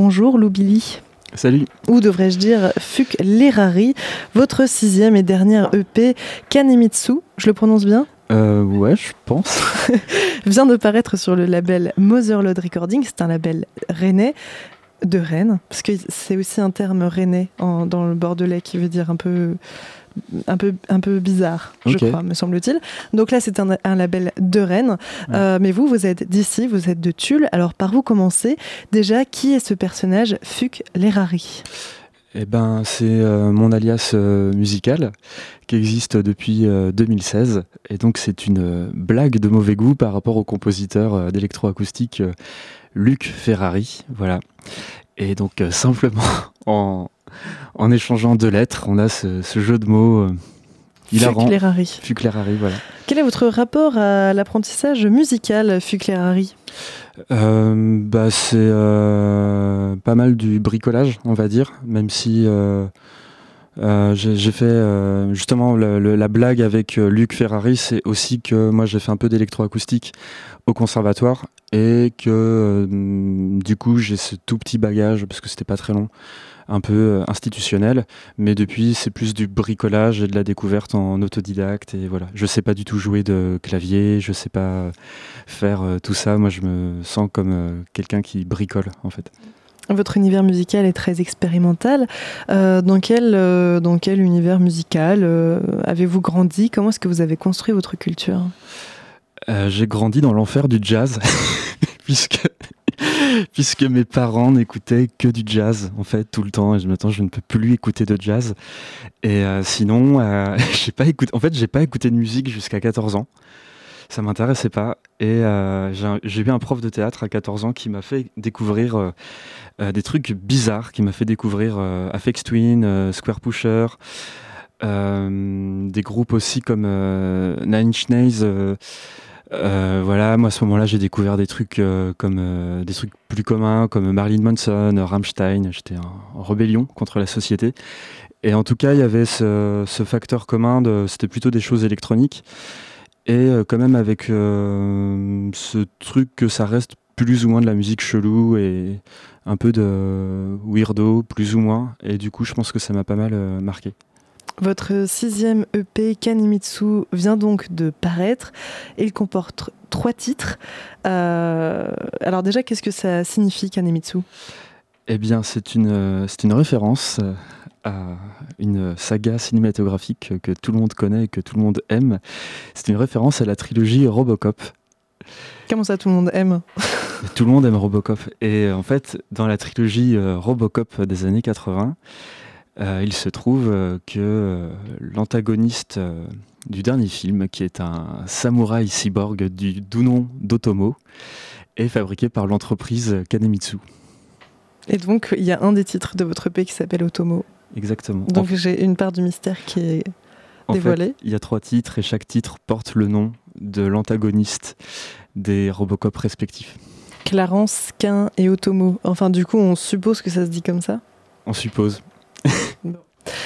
bonjour Lou Billy. Salut. Ou devrais-je dire Fuck Lerari, votre 6e et dernière EP Kanemitsu, je le prononce bien ? Ouais, je pense. Vient de paraître sur le label Motherload Recording, c'est un label rennais, de Rennes, parce que c'est aussi un terme rennais dans le Bordelais qui veut dire un peu bizarre, je crois, me semble-t-il. Donc là, c'est un label de Rennes. Mais vous êtes d'ici, vous êtes de Tulle. Alors, par vous commencer. Déjà, qui est ce personnage Fuck Lerari ? Eh ben, c'est mon alias musical qui existe depuis 2016. Et donc, c'est une blague de mauvais goût par rapport au compositeur d'électroacoustique Luc Ferrari. Voilà. Et donc, simplement, en échangeant 2 lettres, on a ce jeu de mots hilarant. Fuck Lerari. Fuck Lerari, voilà. Quel est votre rapport à l'apprentissage musical, Fuck Lerari ? C'est pas mal du bricolage, on va dire, même si j'ai fait justement la blague avec Luc Ferrari, c'est aussi que moi j'ai fait un peu d'électroacoustique au conservatoire et que du coup j'ai ce tout petit bagage, parce que c'était pas très long, un peu institutionnel, mais depuis c'est plus du bricolage et de la découverte en autodidacte, et voilà. Je sais pas du tout jouer de clavier, je sais pas faire tout ça. Moi je me sens comme quelqu'un qui bricole en fait. Votre univers musical est très expérimental. Dans quel univers musical avez-vous grandi ? Comment est-ce que vous avez construit votre culture ? J'ai grandi dans l'enfer du jazz, puisque mes parents n'écoutaient que du jazz en fait tout le temps, et maintenant je ne peux plus écouter de jazz. Et sinon, j'ai pas écouté de musique jusqu'à 14 ans. Ça m'intéressait pas. Et j'ai eu un prof de théâtre à 14 ans qui m'a fait découvrir des trucs bizarres, qui m'a fait découvrir Aphex Twin, Square Pusher, des groupes aussi comme Nine Inch Nails. Voilà, moi à ce moment-là j'ai découvert des trucs comme des trucs plus communs comme Marilyn Manson, Rammstein. J'étais en rébellion contre la société. Et en tout cas, il y avait ce facteur commun, c'était plutôt des choses électroniques. Et quand même avec ce truc que ça reste plus ou moins de la musique chelou et un peu de weirdo, plus ou moins. Et du coup, je pense que ça m'a pas mal marqué. Votre 6e EP Kanemitsu vient donc de paraître et il comporte 3 titres. Alors déjà, qu'est-ce que ça signifie Kanemitsu ? Eh bien, c'est une référence à une saga cinématographique que tout le monde connaît et que tout le monde aime. C'est une référence à la trilogie Robocop. Comment ça, tout le monde aime ? Tout le monde aime Robocop. Et en fait, dans la trilogie Robocop des années 80, il se trouve que l'antagoniste du dernier film, qui est un samouraï cyborg du doux nom d'Otomo, est fabriqué par l'entreprise Kanemitsu. Et donc, il y a un des titres de votre EP qui s'appelle Otomo. Exactement. Donc j'ai une part du mystère qui est dévoilée. En fait, il y a 3 titres et chaque titre porte le nom de l'antagoniste des Robocop respectifs. Clarence, Cain et Otomo. Enfin, du coup, on suppose que ça se dit comme ça ? On suppose. Bon.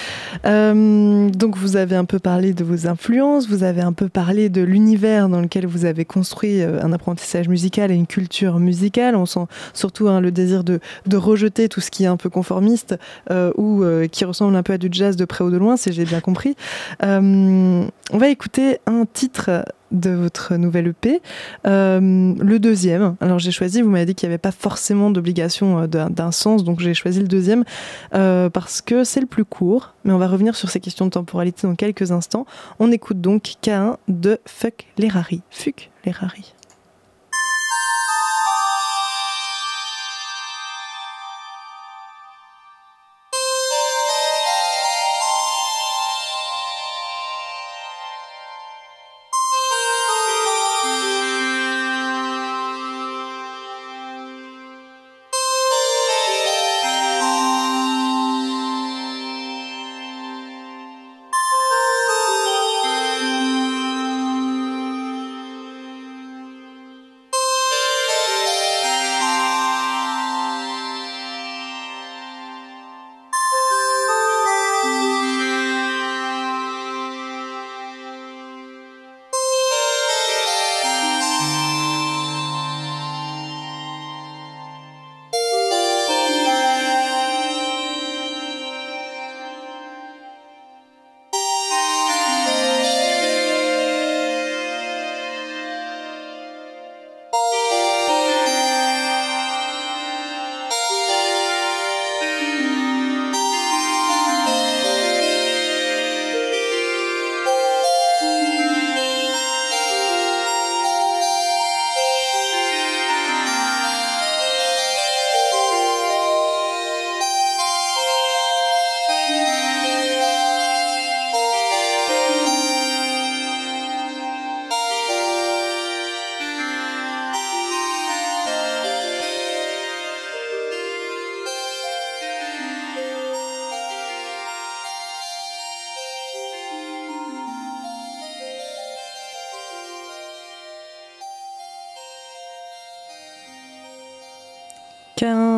Donc vous avez un peu parlé de vos influences, vous avez un peu parlé de l'univers dans lequel vous avez construit un apprentissage musical et une culture musicale. On sent surtout le désir de rejeter tout ce qui est un peu conformiste ou qui ressemble un peu à du jazz de près ou de loin, si j'ai bien compris. On va écouter un titre de votre nouvelle EP, le deuxième. Alors j'ai choisi, vous m'avez dit qu'il n'y avait pas forcément d'obligation d'un sens, donc j'ai choisi le deuxième parce que c'est le plus court, mais on va revenir sur ces questions de temporalité dans quelques instants. On écoute donc K1 de Fuck Lerari. Fuck Lerari.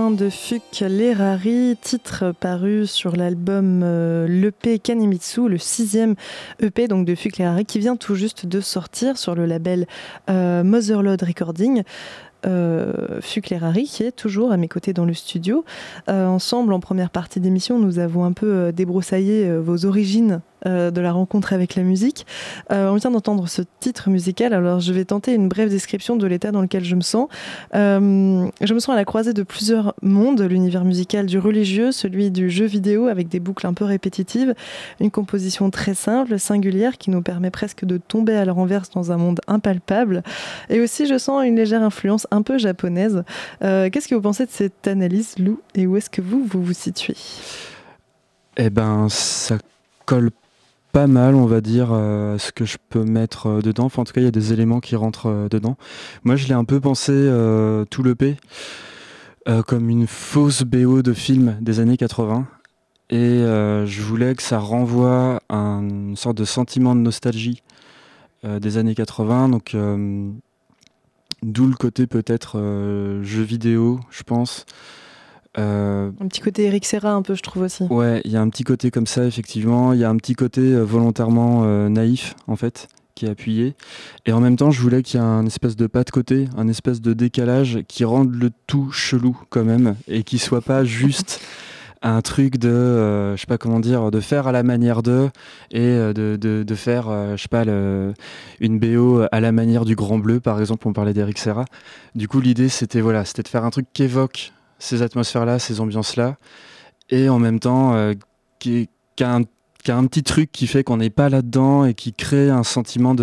fin de Fuck Lerari, titre paru sur l'album l'EP Kanemitsu, le 6e EP donc de Fuck Lerari, qui vient tout juste de sortir sur le label Motherlode Recording. Fuck Lerari qui est toujours à mes côtés dans le studio. Ensemble, en première partie d'émission, nous avons un peu débroussaillé vos origines de la rencontre avec la musique. On vient d'entendre ce titre musical, alors je vais tenter une brève description de l'état dans lequel je me sens. Je me sens à la croisée de plusieurs mondes, l'univers musical du religieux, celui du jeu vidéo avec des boucles un peu répétitives, une composition très simple, singulière, qui nous permet presque de tomber à la renverse dans un monde impalpable. Et aussi, je sens une légère influence un peu japonaise. Qu'est-ce que vous pensez de cette analyse, Lou, et où est-ce que vous vous situez ? Eh ben, ça colle pas mal, on va dire, ce que je peux mettre dedans. Enfin, en tout cas, il y a des éléments qui rentrent dedans. Moi, je l'ai un peu pensé, tout l'EP, comme une fausse BO de film des années 80. Et je voulais que ça renvoie à une sorte de sentiment de nostalgie des années 80. Donc, d'où le côté peut-être jeu vidéo, je pense. Un petit côté Eric Serra un peu, je trouve aussi. Ouais, il y a un petit côté comme ça, effectivement. Il y a un petit côté volontairement naïf, en fait, qui est appuyé. Et en même temps, je voulais qu'il y ait un espèce de pas de côté, un espèce de décalage qui rende le tout chelou quand même, et qui soit pas juste un truc de, je sais pas comment dire, de faire à la manière de, et de faire, je sais pas, une BO à la manière du Grand Bleu, par exemple, on parlait d'Eric Serra. Du coup, l'idée, c'était de faire un truc qui évoque ces atmosphères-là, ces ambiances-là, et en même temps qui a un petit truc qui fait qu'on n'est pas là-dedans et qui crée un sentiment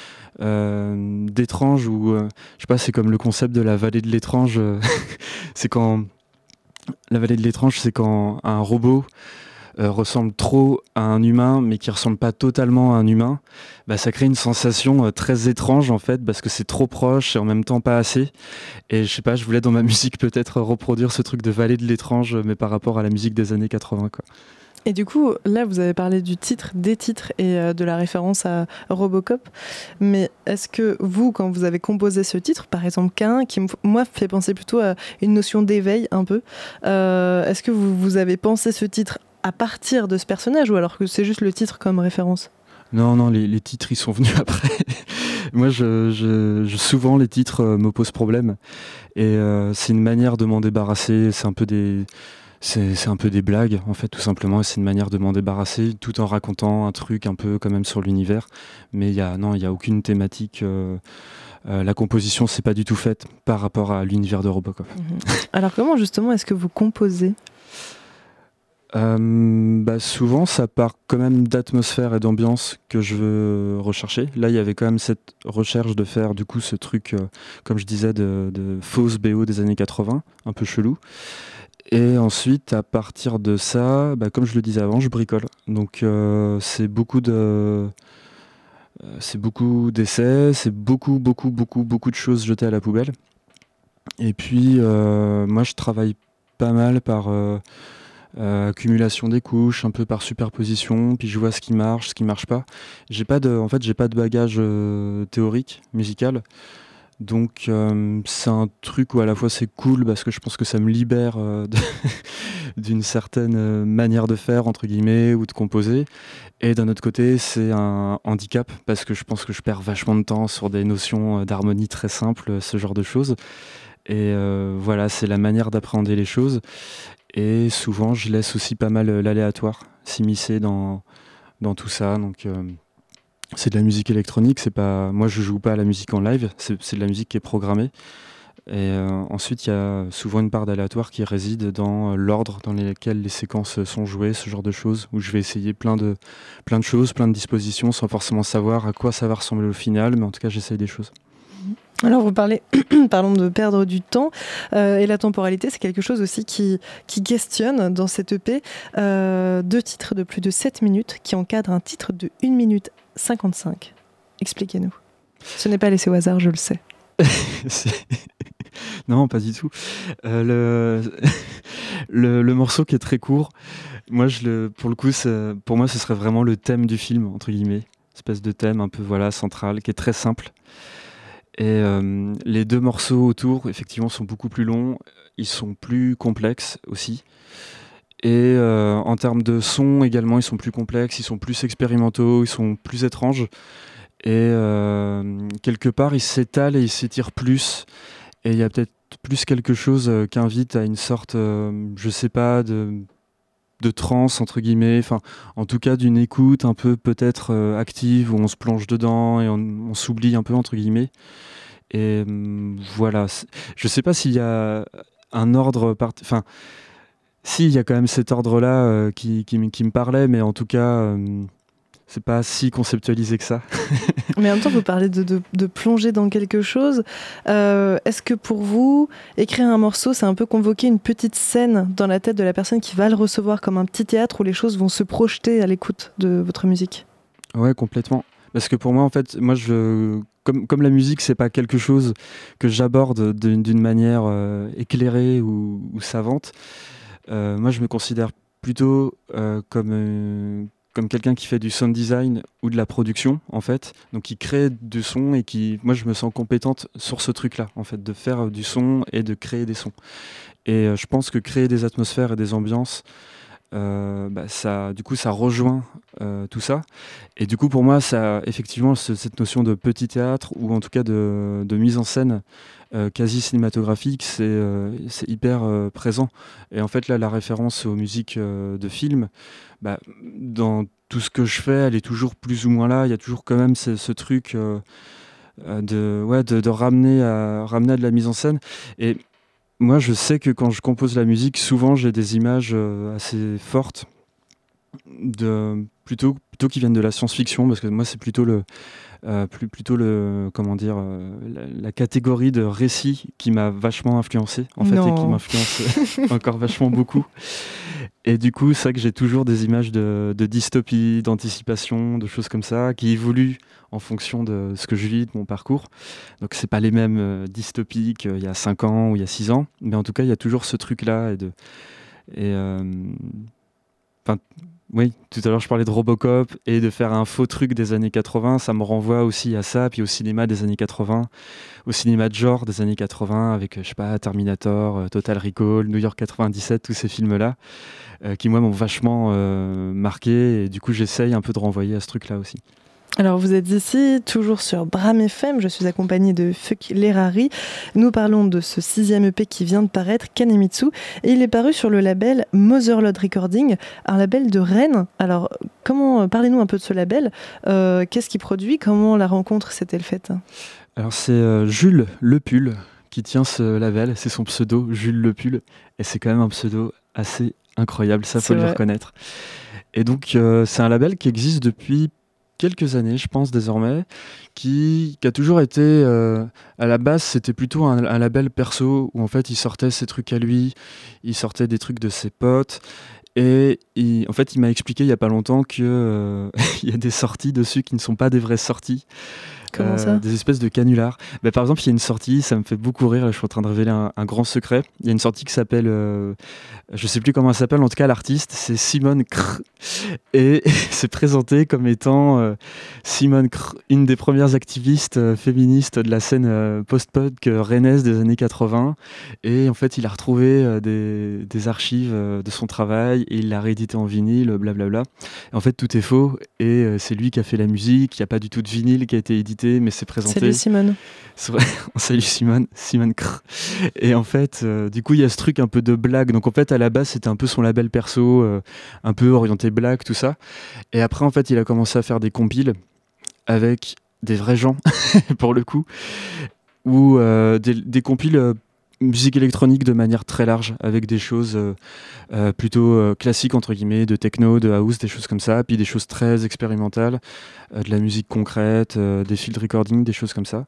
d'étrange, ou je sais pas, c'est comme le concept de la vallée de l'étrange. C'est quand la vallée de l'étrange, c'est quand un robot ressemble trop à un humain, mais qui ressemble pas totalement à un humain. Bah, ça crée une sensation très étrange, en fait, parce que c'est trop proche et en même temps pas assez. Et je sais pas, je voulais dans ma musique peut-être reproduire ce truc de vallée de l'étrange, mais par rapport à la musique des années 80, quoi. Et du coup, là, vous avez parlé du titre, des titres et de la référence à Robocop. Mais est-ce que vous, quand vous avez composé ce titre, par exemple Cain, qui moi fait penser plutôt à une notion d'éveil un peu, est-ce que vous avez pensé ce titre à partir de ce personnage, ou alors que c'est juste le titre comme référence ? Non, les titres, ils sont venus après. Moi, souvent, les titres me posent problème. Et c'est une manière de m'en débarrasser. C'est un peu des blagues, en fait, tout simplement. Et c'est une manière de m'en débarrasser, tout en racontant un truc un peu quand même sur l'univers. Mais il y a aucune thématique. La composition, c'est pas du tout faite par rapport à l'univers de Robocop. Alors comment, justement, est-ce que vous composez ? Souvent ça part quand même d'atmosphère et d'ambiance que je veux rechercher. Là il y avait quand même cette recherche de faire du coup ce truc, comme je disais, de fausse BO des années 80, un peu chelou. Et ensuite à partir de ça, comme je le disais avant, je bricole. Donc c'est beaucoup d'essais, c'est beaucoup de choses jetées à la poubelle. Et puis moi je travaille pas mal par accumulation des couches, un peu par superposition, puis je vois ce qui marche pas. J'ai pas de bagage théorique, musical, donc c'est un truc où à la fois c'est cool parce que je pense que ça me libère d'une certaine manière de faire, entre guillemets, ou de composer, et d'un autre côté c'est un handicap parce que je pense que je perds vachement de temps sur des notions d'harmonie très simples, ce genre de choses, et voilà, c'est la manière d'appréhender les choses. Et souvent, je laisse aussi pas mal l'aléatoire s'immiscer dans tout ça. Donc, c'est de la musique électronique. Moi, je joue pas à la musique en live. C'est de la musique qui est programmée. Et ensuite, il y a souvent une part d'aléatoire qui réside dans l'ordre dans lequel les séquences sont jouées, ce genre de choses, où je vais essayer plein de choses, plein de dispositions, sans forcément savoir à quoi ça va ressembler au final. Mais en tout cas, j'essaye des choses. Alors vous parlez de perdre du temps et la temporalité, c'est quelque chose aussi qui questionne dans cette EP. 2 titres de plus de 7 minutes qui encadrent un titre de 1 minute 55. Expliquez-nous. Ce n'est pas laissé au hasard, je le sais. Non, pas du tout. Le morceau qui est très court, moi, pour le coup, pour moi, ce serait vraiment le thème du film, entre guillemets. Espèce de thème un peu central, qui est très simple. Et les 2 morceaux autour, effectivement, sont beaucoup plus longs. Ils sont plus complexes aussi. Et en termes de son également, ils sont plus complexes, ils sont plus expérimentaux, ils sont plus étranges. Et quelque part, ils s'étalent et ils s'étirent plus. Et il y a peut-être plus quelque chose qui invite à une sorte, je sais pas, de transe, entre guillemets. Enfin, en tout cas, d'une écoute un peu peut-être active, où on se plonge dedans et on s'oublie un peu, entre guillemets. Et voilà. Je sais pas s'il y a un ordre... Enfin, si, il y a quand même cet ordre-là qui me parlait, mais en tout cas, c'est pas si conceptualisé que ça. Mais en même temps, vous parlez de plonger dans quelque chose. Est-ce que pour vous, écrire un morceau, c'est un peu convoquer une petite scène dans la tête de la personne qui va le recevoir, comme un petit théâtre où les choses vont se projeter à l'écoute de votre musique? Ouais, complètement. Parce que pour moi, en fait, comme la musique, c'est pas quelque chose que j'aborde d'une manière éclairée ou savante. Moi, je me considère plutôt comme quelqu'un qui fait du sound design ou de la production, en fait. Donc, qui crée du son et moi, je me sens compétente sur ce truc-là, en fait, de faire du son et de créer des sons. Et je pense que créer des atmosphères et des ambiances, du coup, ça rejoint tout ça. Et du coup, pour moi, ça, effectivement, cette notion de petit théâtre ou en tout cas de mise en scène quasi cinématographique, c'est hyper présent. Et en fait, là, la référence aux musiques de films, dans tout ce que je fais, elle est toujours plus ou moins là. Il y a toujours quand même ce truc de ramener à de la mise en scène. Et moi, je sais que quand je compose la musique, souvent j'ai des images assez fortes, plutôt qui viennent de la science-fiction, parce que moi, c'est plutôt comment dire, la catégorie de récit qui m'a vachement influencé, en fait, et qui m'influence encore vachement beaucoup. Et du coup, c'est vrai que j'ai toujours des images de dystopie, d'anticipation, de choses comme ça, qui évoluent en fonction de ce que je vis, de mon parcours. Donc, c'est pas les mêmes dystopiques il y a 5 ans ou il y a 6 ans, mais en tout cas, il y a toujours ce truc-là. Oui, tout à l'heure je parlais de Robocop et de faire un faux truc des années 80, ça me renvoie aussi à ça, puis au cinéma des années 80, au cinéma de genre des années 80 avec, je sais pas, Terminator, Total Recall, New York 97, tous ces films-là, qui moi m'ont vachement marqué et du coup j'essaye un peu de renvoyer à ce truc-là aussi. Alors vous êtes ici, toujours sur Bram FM, je suis accompagnée de Fuck Lerari. Nous parlons de ce 6e EP qui vient de paraître, Kanemitsu, et il est paru sur le label Motherlode Recording, un label de Rennes. Alors parlez-nous un peu de ce label, qu'est-ce qu'il produit, comment la rencontre s'est-elle faite? Alors c'est Jules Lepul qui tient ce label, c'est son pseudo, Jules Lepul, et c'est quand même un pseudo assez incroyable, ça faut le reconnaître. Et donc c'est un label qui existe depuis quelques années, je pense désormais, qui a toujours été, à la base, c'était plutôt un label perso, où en fait il sortait ses trucs à lui, il sortait des trucs de ses potes, et en fait il m'a expliqué il y a pas longtemps que il y a des sorties dessus qui ne sont pas des vraies sorties. Comment ça ? Des espèces de canulars. Par exemple, il y a une sortie, ça me fait beaucoup rire, là, je suis en train de révéler un grand secret. Il y a une sortie qui s'appelle, je sais plus comment elle s'appelle, en tout cas l'artiste, c'est Simone Krr. Et c'est présenté comme étant Simone Krr, une des premières activistes féministes de la scène post-punk rennaise des années 80. Et en fait, il a retrouvé des archives de son travail et il l'a réédité en vinyle, blablabla. Et en fait, tout est faux et c'est lui qui a fait la musique, il n'y a pas du tout de vinyle qui a été édité, mais c'est présenté. Salut Simone. Salut Simone Krr. Et en fait, du coup, il y a ce truc un peu de blague. Donc en fait, à la base, c'était un peu son label perso, un peu orienté blague, tout ça. Et après, en fait, il a commencé à faire des compiles avec des vrais gens, pour le coup, ou des compiles musique électronique de manière très large, avec des choses plutôt classiques, entre guillemets, de techno, de house, des choses comme ça, puis des choses très expérimentales, de la musique concrète, des field recording, des choses comme ça.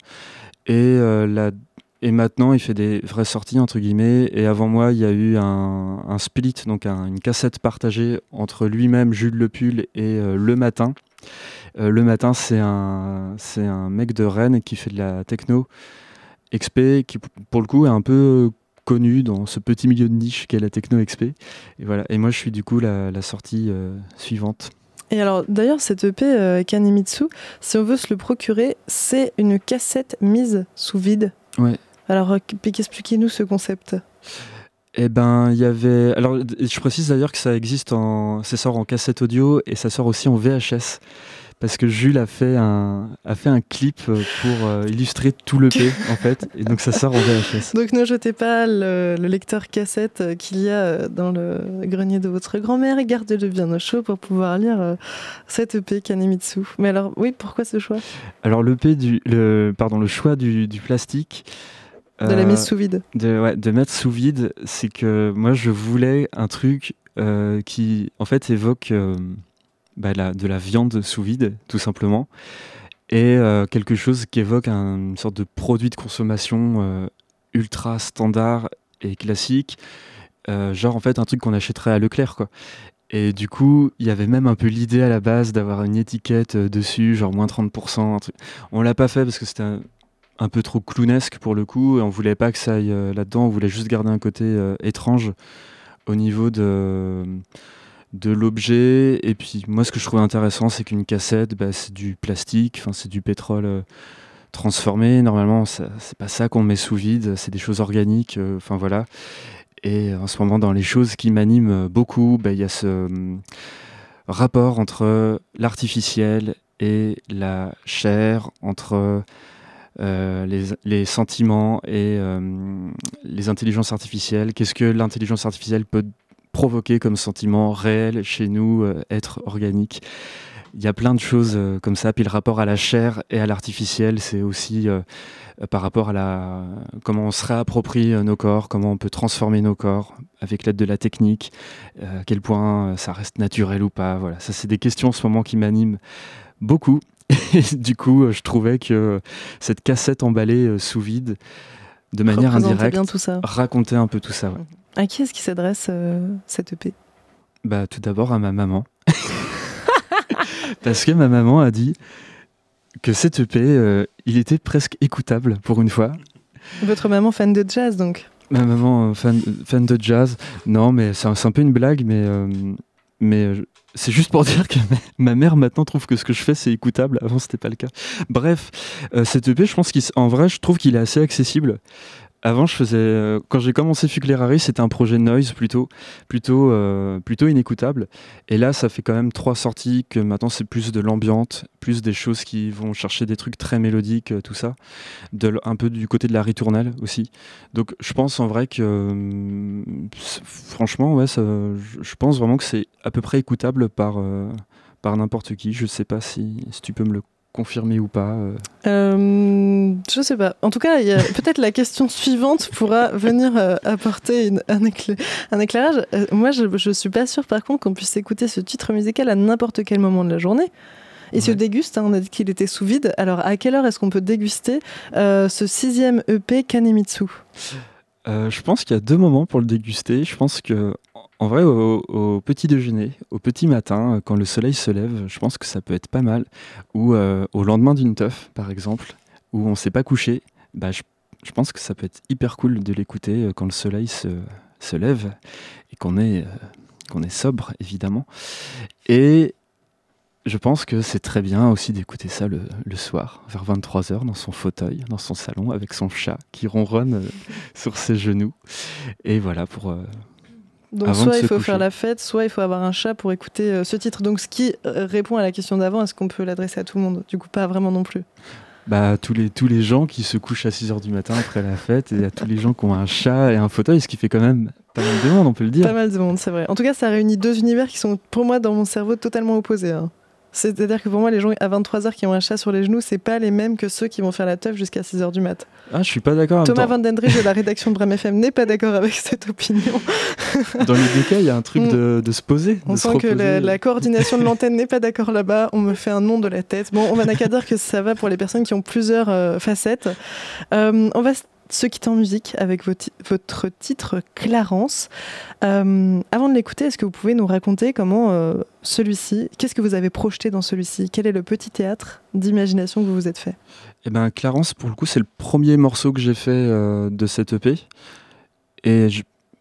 Et maintenant, il fait des vraies sorties, entre guillemets, et avant moi, il y a eu un split, donc une cassette partagée entre lui-même, Jules Lepul, et Le Matin. Le Matin, c'est un mec de Rennes qui fait de la techno, XP, qui pour le coup est un peu connu dans ce petit milieu de niche qu'est la techno XP. Et voilà. Et moi je suis du coup la sortie suivante. Et alors, d'ailleurs, cette EP Kanemitsu, si on veut se le procurer, c'est une cassette mise sous vide. Ouais. Alors, expliquez-nous ce concept. Eh ben, il y avait. Alors, je précise d'ailleurs que ça existe ça sort en cassette audio et ça sort aussi en VHS. Parce que Jules a fait un clip pour illustrer tout l'EP, en fait. Et donc, ça sort en VHS. Donc, ne jetez pas le lecteur cassette qu'il y a dans le grenier de votre grand-mère et gardez-le bien au chaud pour pouvoir lire cette EP Kanemitsu. Mais alors, oui, pourquoi ce choix ? Alors, le choix du plastique. De la mise sous vide. De mettre sous vide, c'est que moi, je voulais un truc qui, en fait, évoque de la viande sous vide, tout simplement, et quelque chose qui évoque une sorte de produit de consommation ultra standard et classique, genre en fait un truc qu'on achèterait à Leclerc, quoi. Et du coup, il y avait même un peu l'idée à la base d'avoir une étiquette dessus, genre moins 30%. Un truc. On l'a pas fait parce que c'était un peu trop clownesque pour le coup, et on voulait pas que ça aille là-dedans, on voulait juste garder un côté étrange au niveau de l'objet. Et puis moi, ce que je trouvais intéressant, c'est qu'une cassette, c'est du plastique, c'est du pétrole transformé. Normalement, c'est pas ça qu'on met sous vide, c'est des choses organiques, voilà. Et en ce moment, dans les choses qui m'animent beaucoup, il y a ce rapport entre l'artificiel et la chair, entre les sentiments et les intelligences artificielles. Qu'est-ce que l'intelligence artificielle peut provoquer comme sentiment réel chez nous, être organique. Il y a plein de choses comme ça. Puis le rapport à la chair et à l'artificiel, c'est aussi par rapport à comment on se réapproprie nos corps, comment on peut transformer nos corps avec l'aide de la technique, à quel point ça reste naturel ou pas. Voilà, ça c'est des questions en ce moment qui m'animent beaucoup. Et du coup, je trouvais que cette cassette emballée sous vide, de manière indirecte, racontait un peu tout ça. Ouais. À qui est-ce qui s'adresse cette EP ? Tout d'abord à ma maman. Parce que ma maman a dit que cette EP, il était presque écoutable pour une fois. Votre maman fan de jazz, donc ? Ma maman fan de jazz. Non, mais c'est un peu une blague, mais c'est juste pour dire que ma mère maintenant trouve que ce que je fais c'est écoutable. Avant c'était pas le cas. Bref, cet EP, je pense qu'en vrai, je trouve qu'il est assez accessible. Avant, quand j'ai commencé Fuclerari, c'était un projet noise plutôt inécoutable. Et là, ça fait quand même 3 sorties que maintenant c'est plus de l'ambiante, plus des choses qui vont chercher des trucs très mélodiques, tout ça. Un peu du côté de la ritournelle aussi. Donc je pense en vrai que, franchement, ouais, je pense vraiment que c'est à peu près écoutable par n'importe qui. Je sais pas si tu peux me le confirmer ou pas. Je sais pas. En tout cas, peut-être la question suivante pourra venir apporter un éclairage. Moi, je suis pas sûre par contre qu'on puisse écouter ce titre musical à n'importe quel moment de la journée. Il se déguste, on a dit qu'il était sous vide. Alors, à quelle heure est-ce qu'on peut déguster ce 6e EP Kanemitsu ? Je pense qu'il y a 2 moments pour le déguster. Je pense que en vrai, au petit déjeuner, au petit matin, quand le soleil se lève, je pense que ça peut être pas mal. Ou au lendemain d'une teuf, par exemple, où on s'est pas couché, je pense que ça peut être hyper cool de l'écouter quand le soleil se lève et qu'on est sobre, évidemment. Et je pense que c'est très bien aussi d'écouter ça le soir, vers 23h, dans son fauteuil, dans son salon, avec son chat qui ronronne sur ses genoux. Et voilà, pour... Donc soit il faut faire la fête, soit il faut avoir un chat pour écouter ce titre. Donc ce qui répond à la question d'avant, est-ce qu'on peut l'adresser à tout le monde ? Du coup, pas vraiment non plus. Tous les gens qui se couchent à 6h du matin après la fête, et à tous les gens qui ont un chat et un fauteuil, ce qui fait quand même pas mal de monde, on peut le dire. Pas mal de monde, c'est vrai. En tout cas, ça réunit 2 univers qui sont, pour moi, dans mon cerveau, totalement opposés. C'est-à-dire que pour moi, les gens à 23h qui ont un chat sur les genoux, c'est pas les mêmes que ceux qui vont faire la teuf jusqu'à 6h du mat. Ah, je suis pas d'accord. Thomas Van Dendrich de la rédaction de Brem FM n'est pas d'accord avec cette opinion. Dans les 2 cas, il y a un truc de se poser. On sent que la coordination de l'antenne n'est pas d'accord là-bas. On me fait un nom de la tête. Bon, on n'a qu'à dire que ça va pour les personnes qui ont plusieurs facettes. On va se quitter en musique avec votre titre Clarence. Avant de l'écouter, est-ce que vous pouvez nous raconter comment celui-ci, qu'est-ce que vous avez projeté dans celui-ci ? Quel est le petit théâtre d'imagination que vous vous êtes fait ? Clarence, pour le coup, c'est le premier morceau que j'ai fait de cette EP. Et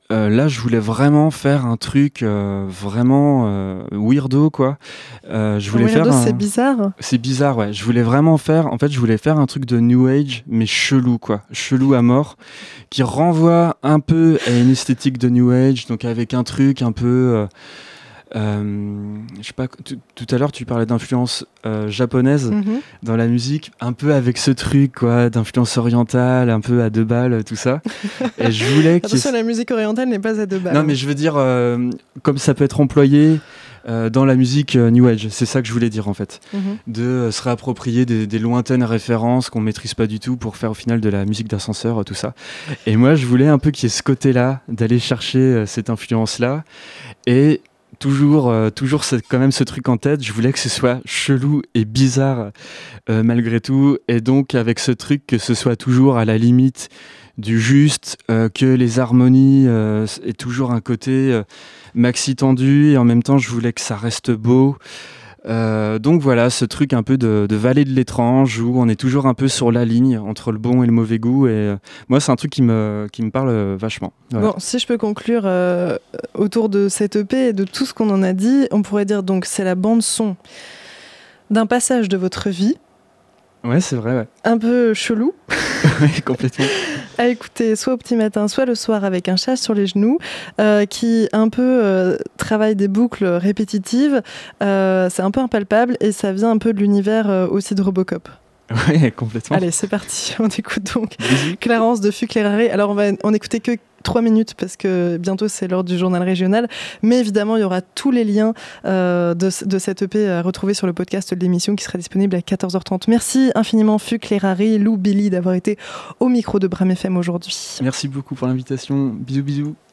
là, je voulais vraiment faire un truc vraiment weirdo, quoi. Je voulais weirdo, faire c'est bizarre. C'est bizarre, ouais. Je voulais faire un truc de New Age, mais chelou, quoi. Chelou à mort, qui renvoie un peu à une esthétique de New Age, donc avec un truc un peu... je sais pas, tout à l'heure tu parlais d'influence japonaise dans la musique, un peu avec ce truc quoi, d'influence orientale, un peu à deux balles, tout ça. Et je voulais attention, la musique orientale n'est pas à deux balles. Non, mais je veux dire, comme ça peut être employé dans la musique New Age, c'est ça que je voulais dire en fait, de se réapproprier des lointaines références qu'on maîtrise pas du tout pour faire au final de la musique d'ascenseur, tout ça. Et moi, je voulais un peu qu'il y ait ce côté-là, d'aller chercher cette influence-là, et toujours quand même ce truc en tête, je voulais que ce soit chelou et bizarre malgré tout, et donc avec ce truc que ce soit toujours à la limite du juste, que les harmonies aient toujours un côté maxi tendu, et en même temps je voulais que ça reste beau. Donc voilà, ce truc un peu de vallée de l'étrange où on est toujours un peu sur la ligne entre le bon et le mauvais goût, et moi c'est un truc qui me parle vachement. Voilà. Bon, si je peux conclure autour de cette EP et de tout ce qu'on en a dit, on pourrait dire donc c'est la bande son d'un passage de votre vie. Ouais, c'est vrai, ouais. Un peu chelou. Oui, complètement. À écouter soit au petit matin, soit le soir avec un chat sur les genoux, qui un peu travaille des boucles répétitives. C'est un peu impalpable et ça vient un peu de l'univers aussi de Robocop. Oui, complètement. Allez, c'est parti. On écoute donc Clarence de Fucléraré. Alors, on va en écouter que 3 minutes parce que bientôt c'est l'heure du journal régional. Mais évidemment, il y aura tous les liens de cette EP à retrouver sur le podcast de l'émission qui sera disponible à 14h30. Merci infiniment Fucléraré, Lou, Billy d'avoir été au micro de Bram FM aujourd'hui. Merci beaucoup pour l'invitation. Bisous, bisous.